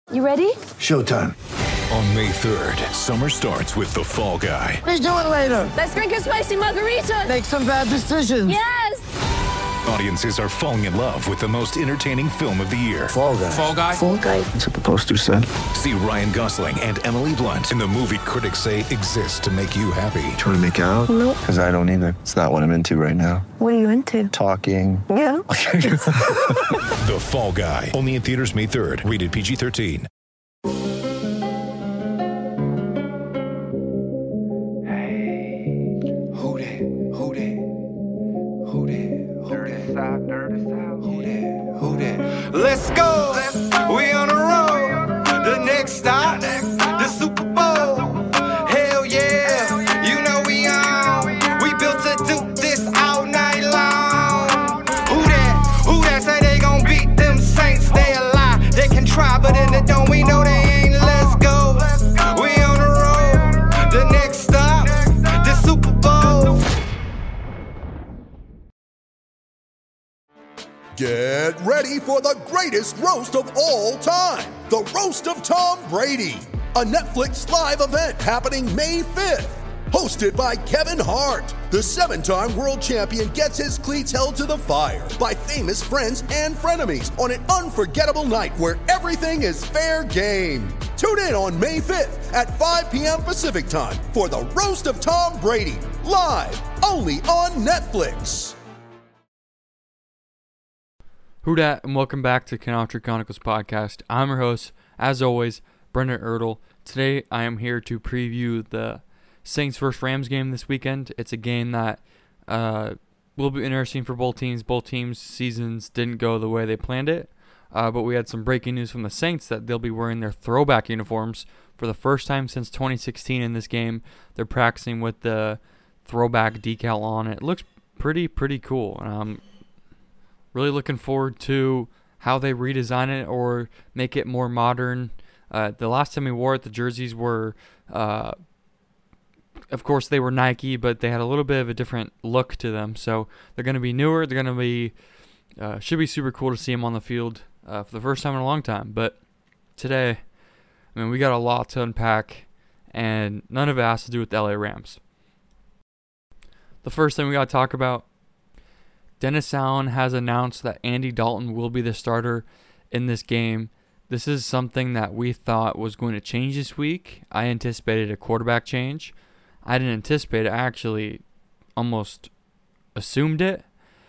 You ready? Showtime. On May 3rd, summer starts with The Fall Guy. Let's do it later. Let's drink a spicy margarita. Make some bad decisions. Yes! Audiences are falling in love with the most entertaining film of the year. Fall Guy. Fall Guy? Fall guy. That's what the poster said. See Ryan Gosling and Emily Blunt in the movie critics say exists to make you happy. Trying to make it out? Nope. Because I don't either. It's not what I'm into right now. What are you into? Talking. Yeah. The Fall Guy. Only in theaters May 3rd. Rated PG-13. Let's go. We on the road. The next stop, the Super Bowl. Hell yeah. You know we on. We built to do this all night long. Who that? Who that say they gon' beat them Saints? They a lie. They can try, but in the dome we know they ain't. Let's go. We on the road. The next stop, the Super Bowl. Get ready for the greatest roast of all time, the Roast of Tom Brady, a Netflix live event happening May 5th. Hosted by Kevin Hart, the 7-time world champion gets his cleats held to the fire by famous friends and frenemies on an unforgettable night where everything is fair game. Tune in on May 5th at 5 p.m. Pacific time for the Roast of Tom Brady, live only on Netflix. Who dat, and welcome back to Canal Chronicles podcast. I'm your host, as always, Brendan Ertl. Today, I am here to preview the Saints vs. Rams game this weekend. It's a game that will be interesting for both teams. Both teams' seasons didn't go the way they planned it, but we had some breaking news from the Saints that they'll be wearing their throwback uniforms for the first time since 2016 in this game. They're practicing with the throwback decal on. It looks pretty cool, and I'm really looking forward to how they redesign it or make it more modern. The last time we wore it, the jerseys were, of course, they were Nike, but they had a little bit of a different look to them. So they're going to be newer. They're going to be, should be super cool to see them on the field for the first time in a long time. But today, I mean, we got a lot to unpack, and none of it has to do with the LA Rams. The first thing we got to talk about, Dennis Allen has announced that Andy Dalton will be the starter in this game. This is something that we thought was going to change this week. I anticipated a quarterback change. I didn't anticipate it. I actually almost assumed it.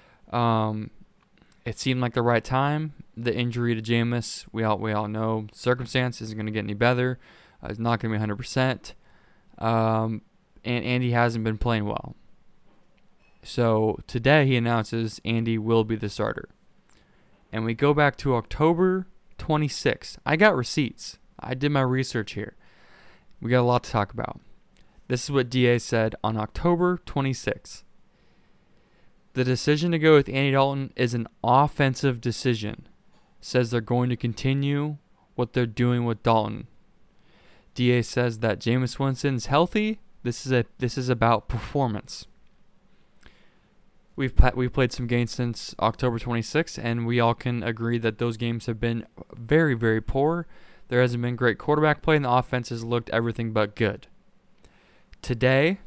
It seemed like the right time. The injury to Jameis, we all know, circumstance isn't going to get any better. It's not going to be 100%. And Andy hasn't been playing well. So today he announces Andy will be the starter. And we go back to October 26th. I got receipts. I did my research here. We got a lot to talk about. This is what DA said on October 26th. The decision to go with Andy Dalton is an offensive decision. Says they're going to continue what they're doing with Dalton. DA says that Jameis Winston's healthy. This is about performance. We've played some games since October 26th, and we all can agree that those games have been very, very poor. There hasn't been great quarterback play, and the offense has looked everything but good. Today,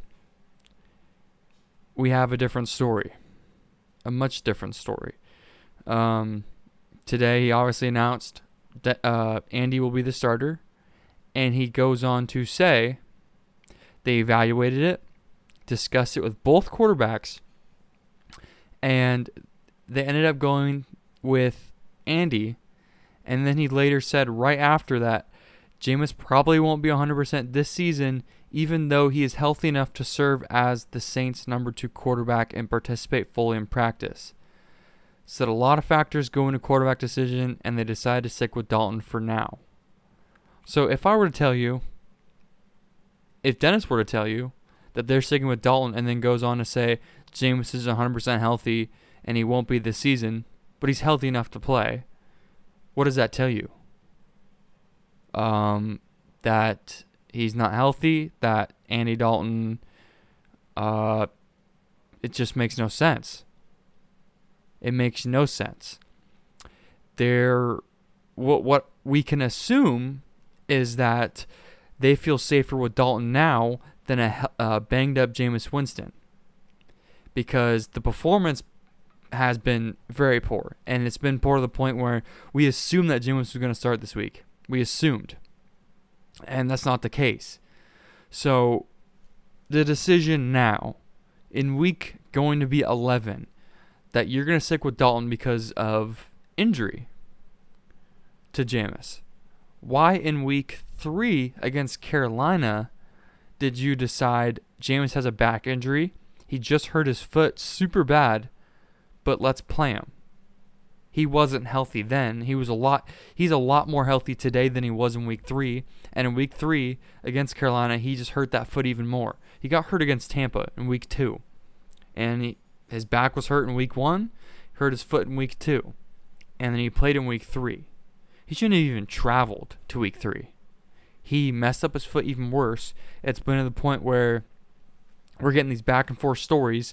we have a different story, a much different story. Today, he obviously announced that Andy will be the starter, and he goes on to say they evaluated it, discussed it with both quarterbacks, and they ended up going with Andy. And then he later said right after that, Jameis probably won't be 100% this season, even though he is healthy enough to serve as the Saints' number 2 quarterback and participate fully in practice. Said a lot of factors go into quarterback decision, and they decided to stick with Dalton for now. So if I were to tell you, if Dennis were to tell you that they're sticking with Dalton and then goes on to say Jameis is 100% healthy and he won't be this season, but he's healthy enough to play, what does that tell you? That he's not healthy, that Andy Dalton, it just makes no sense. It makes no sense. There what we can assume is that they feel safer with Dalton now than a banged up Jameis Winston, because the performance has been very poor, and it's been poor to the point where we assumed that Jameis was going to start this week. We assumed, and that's not the case. So the decision now, in week going to be 11, that you're going to stick with Dalton because of injury to Jameis. Why in week 3 against Carolina did you decide Jameis has a back injury? He just hurt his foot super bad, but let's play him. He wasn't healthy then. He's a lot more healthy today than he was in week 3. And in week 3 against Carolina, he just hurt that foot even more. He got hurt against Tampa in week 2. And his back was hurt in week 1, hurt his foot in week 2. And then he played in week 3. He shouldn't have even traveled to week 3. He messed up his foot even worse. It's been to the point where we're getting these back and forth stories.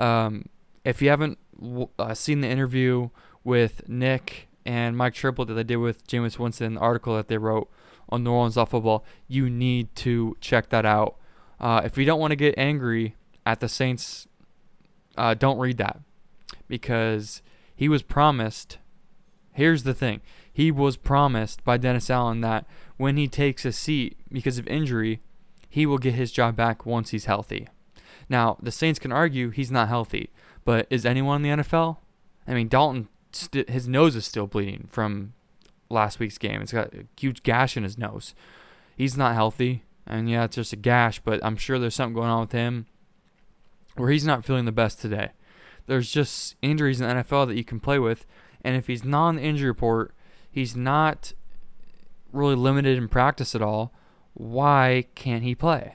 If you haven't seen the interview with Nick and Mike Triplett that they did with Jameis Winston, the article that they wrote on New Orleans Football, you need to check that out. If you don't want to get angry at the Saints, don't read that, because he was promised. Here's the thing. He was promised by Dennis Allen that when he takes a seat because of injury, he will get his job back once he's healthy. Now, the Saints can argue he's not healthy, but is anyone in the NFL? I mean, Dalton, his nose is still bleeding from last week's game. It's got a huge gash in his nose. He's not healthy, and yeah, it's just a gash, but I'm sure there's something going on with him where he's not feeling the best today. There's just injuries in the NFL that you can play with, and if he's not on the injury report, he's not really limited in practice at all, why can't he play?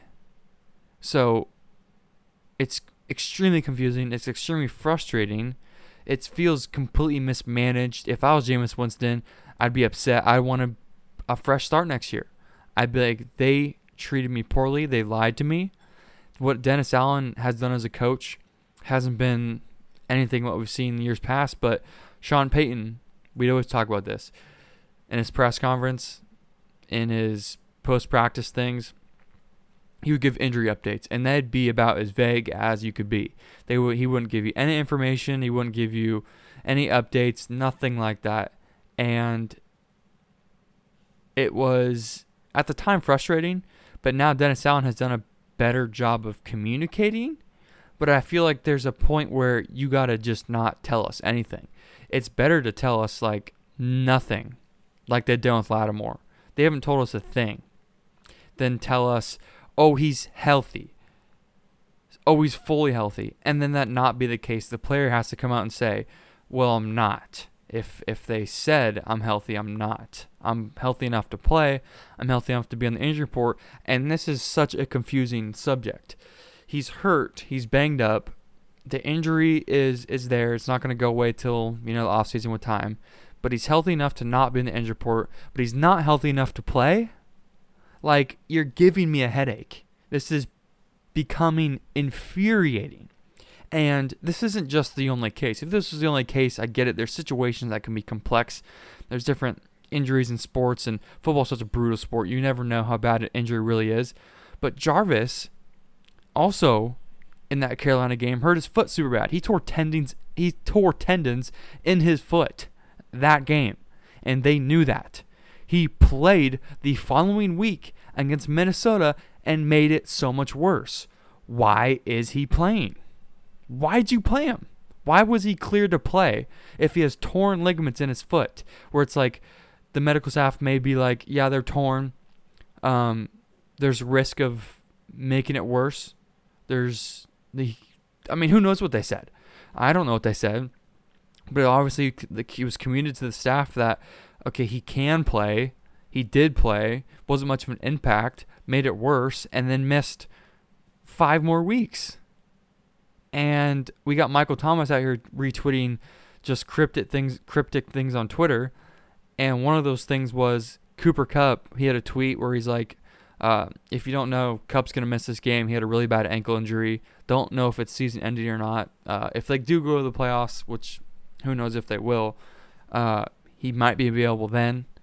So it's extremely confusing. It's extremely frustrating. It feels completely mismanaged. If I was Jameis Winston, I'd be upset. I want a fresh start next year. I'd be like, they treated me poorly. They lied to me. What Dennis Allen has done as a coach hasn't been anything what we've seen in years past, but Sean Payton, we'd always talk about this. In his press conference, in his post-practice things, he would give injury updates, and that'd be about as vague as you could be. He wouldn't give you any information. He wouldn't give you any updates, nothing like that. And it was, at the time, frustrating, but now Dennis Allen has done a better job of communicating, but I feel like there's a point where you got to just not tell us anything. It's better to tell us, like, nothing, like they did with Lattimore. They haven't told us a thing. Then tell us, oh, he's healthy. Oh, he's fully healthy. And then that not be the case. The player has to come out and say, well, I'm not. If they said I'm healthy, I'm not. I'm healthy enough to play. I'm healthy enough to be on the injury report. And this is such a confusing subject. He's hurt. He's banged up. The injury is there. It's not going to go away till, the offseason with time. But he's healthy enough to not be in the injury report. But he's not healthy enough to play. Like, you're giving me a headache. This is becoming infuriating. And this isn't just the only case. If this was the only case, I get it. There's situations that can be complex. There's different injuries in sports, and football's such a brutal sport. You never know how bad an injury really is. But Jarvis also, in that Carolina game, hurt his foot super bad. He tore tendons in his foot that game, and they knew that. He played the following week against Minnesota and made it so much worse. Why is he playing? Why'd you play him? Why was he cleared to play if he has torn ligaments in his foot? Where it's like the medical staff may be like, yeah, they're torn. There's risk of making it worse. Who knows what they said? I don't know what they said. But obviously he was communicated to the staff that, okay, he can play. He did play. Wasn't much of an impact. Made it worse. And then missed 5 more weeks. And we got Michael Thomas out here retweeting just cryptic things on Twitter. And one of those things was Cooper Kupp. He had a tweet where he's like, if you don't know, Kupp's going to miss this game. He had a really bad ankle injury. Don't know if it's season ending or not. If they do go to the playoffs, which who knows if they will, he might be available then.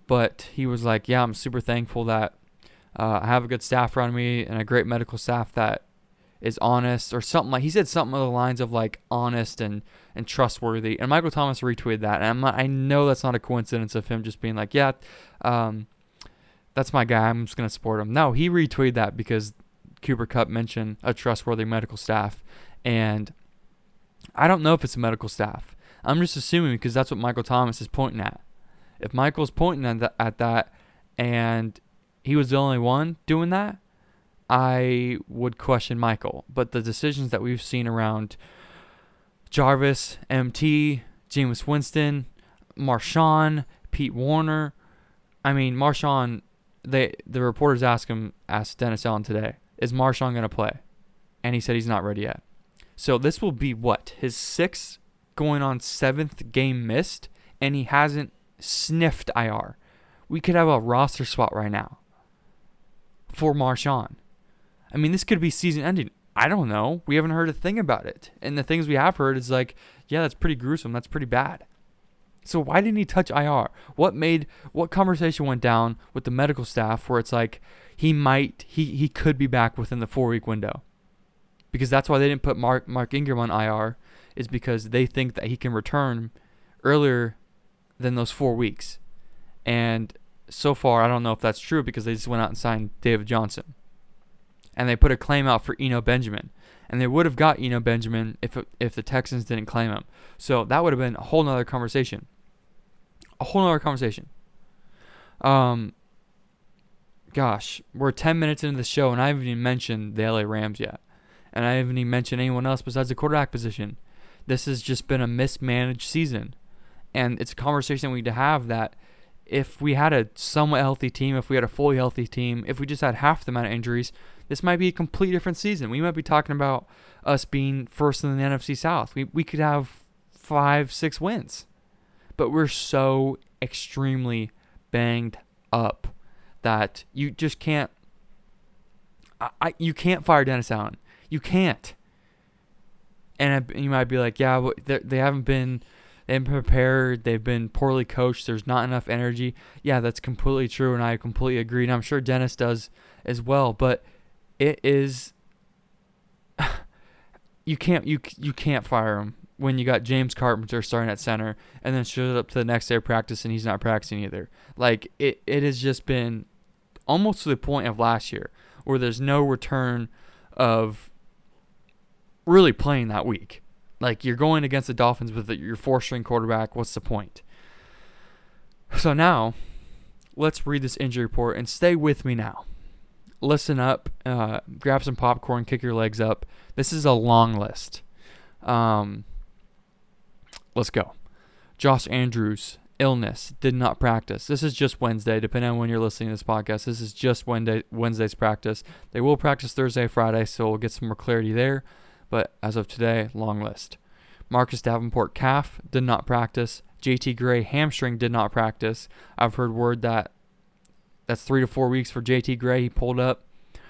but he was like, yeah, I'm super thankful that I have a good staff around me and a great medical staff that is honest, or something like, he said something along the lines of like honest and trustworthy. And Michael Thomas retweeted that, and I know that's not a coincidence of him just being like, yeah, that's my guy, I'm just gonna support him. No, he retweeted that because Cooper Kupp mentioned a trustworthy medical staff, and I don't know if it's a medical staff. I'm just assuming because that's what Michael Thomas is pointing at. If Michael's pointing at that, and he was the only one doing that, I would question Michael. But the decisions that we've seen around Jarvis, MT, Jameis Winston, Marshawn, Pete Werner. I mean, Marshawn, the reporters asked Dennis Allen today, is Marshawn going to play? And he said he's not ready yet. So this will be what? His 6th going on 7th game missed, and he hasn't sniffed IR. We could have a roster spot right now for Marshawn. I mean, this could be season ending. I don't know. We haven't heard a thing about it. And the things we have heard is like, yeah, that's pretty gruesome. That's pretty bad. So why didn't he touch IR? What conversation went down with the medical staff where it's like he could be back within the 4-week window? Because that's why they didn't put Mark Ingram on IR, is because they think that he can return earlier than those 4 weeks. And so far, I don't know if that's true because they just went out and signed David Johnson. And they put a claim out for Eno Benjamin. And they would have got Eno Benjamin if the Texans didn't claim him. So that would have been a whole nother conversation. Gosh, we're 10 minutes into the show, and I haven't even mentioned the LA Rams yet. And I haven't even mentioned anyone else besides the quarterback position. This has just been a mismanaged season. And it's a conversation we need to have that if we had a somewhat healthy team, if we had a fully healthy team, if we just had half the amount of injuries, this might be a completely different season. We might be talking about us being first in the NFC South. We could have 5-6 wins. But we're so extremely banged up that you just can't you can't fire Dennis Allen. You can't. And you might be like, yeah, but they haven't been prepared. They've been poorly coached. There's not enough energy. Yeah, that's completely true, and I completely agree. And I'm sure Dennis does as well. But it is you can't fire him when you got James Carpenter starting at center and then shows up to the next day of practice and he's not practicing either. Like it has just been almost to the point of last year where there's no return of really playing that week. Like, you're going against the Dolphins with your 4-string quarterback. What's the point? So now, let's read this injury report and stay with me now. Listen up, grab some popcorn, kick your legs up. This is a long list. Let's go. Josh Andrews, illness, did not practice. This is just Wednesday, depending on when you're listening to this podcast. This is just Wednesday's practice. They will practice Thursday, Friday, so we'll get some more clarity there. But as of today, long list. Marcus Davenport, calf, did not practice. JT Gray, hamstring, did not practice. I've heard word that that's 3 to 4 weeks for JT Gray. He pulled up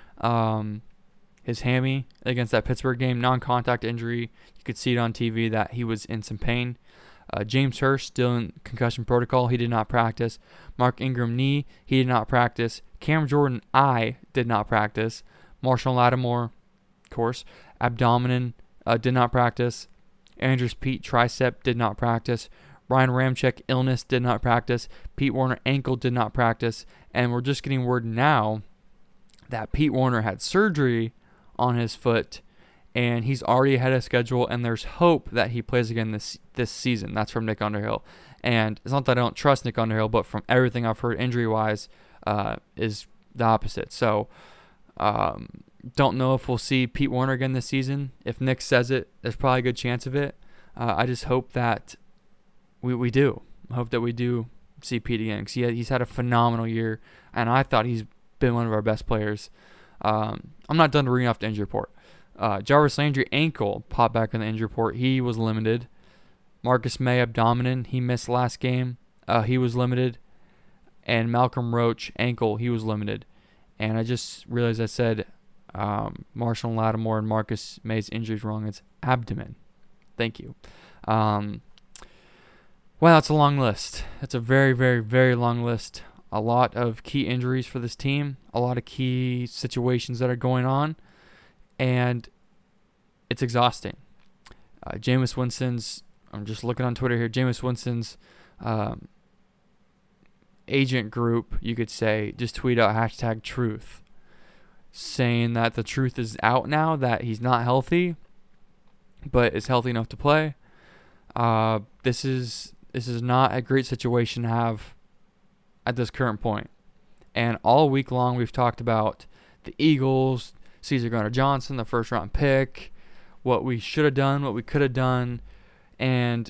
his hammy against that Pittsburgh game, non-contact injury. You could see it on TV that he was in some pain. James Hurst, still in concussion protocol. He did not practice. Mark Ingram, knee. He did not practice. Cam Jordan, eye, did not practice. Marshall Lattimore, of course. Abdomen, did not practice. Andrews Pete, tricep, did not practice. Ryan Ramczyk, illness, did not practice. Pete Werner, ankle, did not practice. And we're just getting word now that Pete Werner had surgery on his foot, and he's already ahead of schedule, and there's hope that he plays again this season. That's from Nick Underhill. And it's not that I don't trust Nick Underhill, but from everything I've heard injury-wise is the opposite. So, don't know if we'll see Pete Werner again this season. If Nick says it, there's probably a good chance of it. I just hope that we do. I hope that we do see Pete again, because he's had a phenomenal year, and I thought he's been one of our best players. I'm not done reading off the injury report. Jarvis Landry, ankle, popped back in the injury report. He was limited. Marcus May, abdomen, he missed last game. He was limited. And Malcolm Roach, ankle, he was limited. And I just realized I said Marshall Lattimore and Marcus May's injuries wrong. It's abdomen. Thank you. Wow, it's a long list. It's a very, very, very long list. A lot of key injuries for this team, a lot of key situations that are going on, and it's exhausting. Jameis Winston's, I'm just looking on Twitter here, Jameis Winston's agent group, you could say, just tweet out #truth, saying that the truth is out now, that he's not healthy, but is healthy enough to play. This is not a great situation to have at this current point. And all week long we've talked about the Eagles, Cesar Gardner-Johnson, the first round pick, what we should have done, what we could have done, and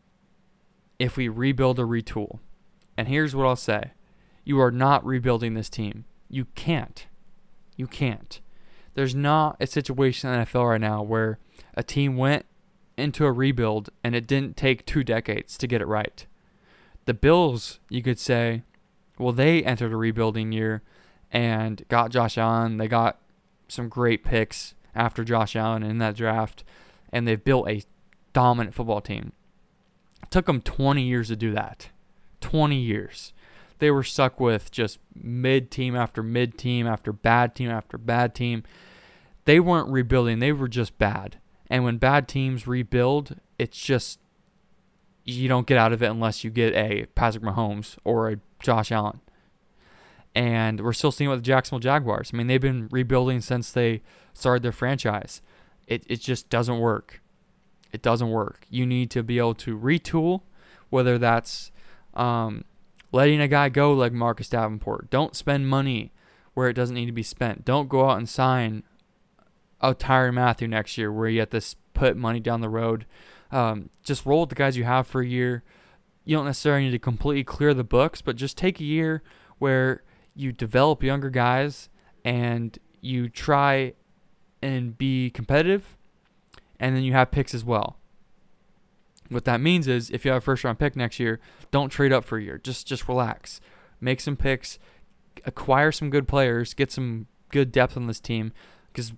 if we rebuild or retool. And here's what I'll say. You are not rebuilding this team. You can't. You can't. There's not a situation in the NFL right now where a team went into a rebuild and it didn't take 2 decades to get it right. The Bills, you could say, well, they entered a rebuilding year and got Josh Allen. They got some great picks after Josh Allen in that draft, and they've built a dominant football team. It took them 20 years to do that. 20 years. They were stuck with just mid-team after mid-team after bad team after bad team. They weren't rebuilding. They were just bad. And when bad teams rebuild, it's just, you don't get out of it unless you get a Patrick Mahomes or a Josh Allen. And we're still seeing it with the Jacksonville Jaguars. I mean, they've been rebuilding since they started their franchise. It just doesn't work. It doesn't work. You need to be able to retool, whether that's letting a guy go like Marcus Davenport. Don't spend money where it doesn't need to be spent. Don't go out and sign a Tyrann Mathieu next year where you have to put money down the road. Just roll with the guys you have for a year. You don't necessarily need to completely clear the books, but just take a year where you develop younger guys and you try and be competitive, and then you have picks as well. What that means is if you have a first-round pick next year, don't trade up for a year. Just relax. Make some picks, acquire some good players, get some good depth on this team, because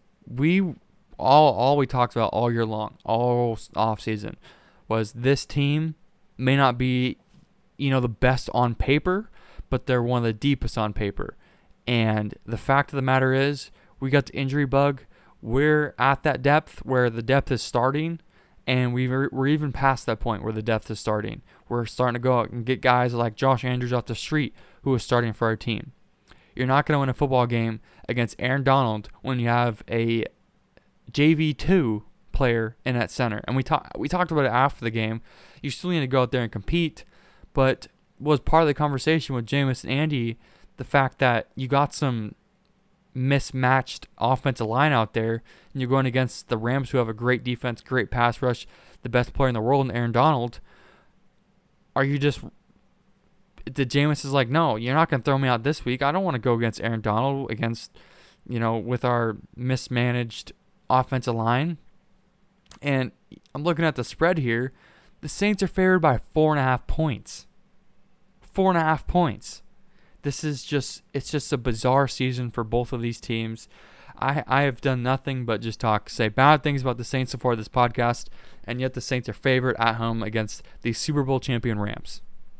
all we talked about all year long, all off season, was this team may not be, the best on paper, but they're one of the deepest on paper. And the fact of the matter is, we got the injury bug. We're at that depth where the depth is starting, and we're even past that point where the depth is starting. We're starting to go out and get guys like Josh Andrews off the street who is starting for our team. You're not going to win a football game against Aaron Donald when you have a JV2 player in that center. And we talked about it after the game. You still need to go out there and compete, but was part of the conversation with Jameis and Andy the fact that you got some mismatched offensive line out there, and you're going against the Rams, who have a great defense, great pass rush, the best player in the world in Aaron Donald. The Jameis is like, no, you're not going to throw me out this week. I don't want to go against Aaron Donald with our mismanaged offensive line. And I'm looking at the spread here. The Saints are favored by 4.5 points. 4.5 points. It's just a bizarre season for both of these teams. I have done nothing but just say bad things about the Saints so far this podcast, and yet the Saints are favored at home against the Super Bowl champion Rams.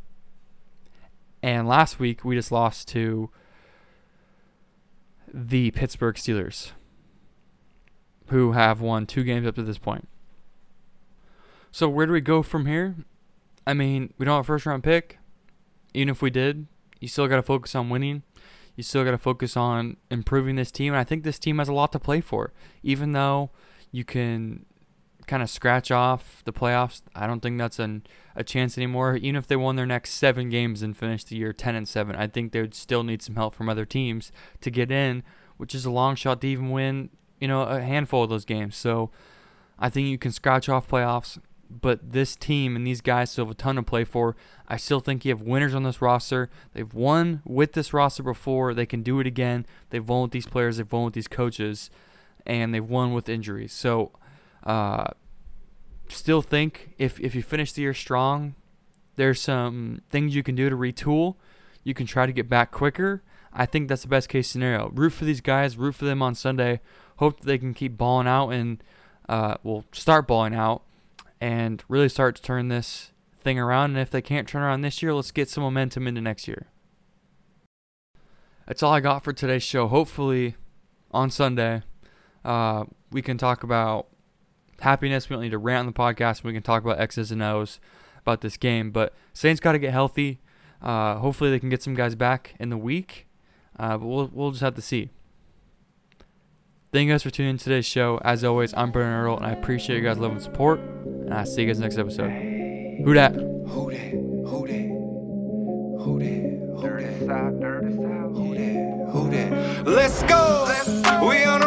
And last week, we just lost to the Pittsburgh Steelers, who have won 2 games up to this point. So where do we go from here? I mean, we don't have a first-round pick. Even if we did, you still got to focus on winning. You still got to focus on improving this team. And I think this team has a lot to play for. Even though you can kind of scratch off the playoffs, I don't think that's a chance anymore. Even if they won their next 7 games and finished the year 10-7, I think they would still need some help from other teams to get in, which is a long shot to even win, a handful of those games. So I think you can scratch off playoffs. But this team and these guys still have a ton to play for. I still think you have winners on this roster. They've won with this roster before. They can do it again. They've won with these players. They've won with these coaches. And they've won with injuries. So, still think if you finish the year strong, there's some things you can do to retool. You can try to get back quicker. I think that's the best case scenario. Root for these guys. Root for them on Sunday. Hope that they can keep balling out and start balling out. And really start to turn this thing around. And if they can't turn around this year, let's get some momentum into next year. That's all I got for today's show. Hopefully, on Sunday, we can talk about happiness. We don't need to rant on the podcast. We can talk about X's and O's about this game. But Saints got to get healthy. Hopefully, they can get some guys back in the week. But we'll just have to see. Thank you guys for tuning in to today's show. As always, I'm Brennan Earl, and I appreciate you guys' love and support. And I'll see you guys next episode. Who dat? Who that? Who that? Who that? Who that? Who that? Who that? Let's go. We on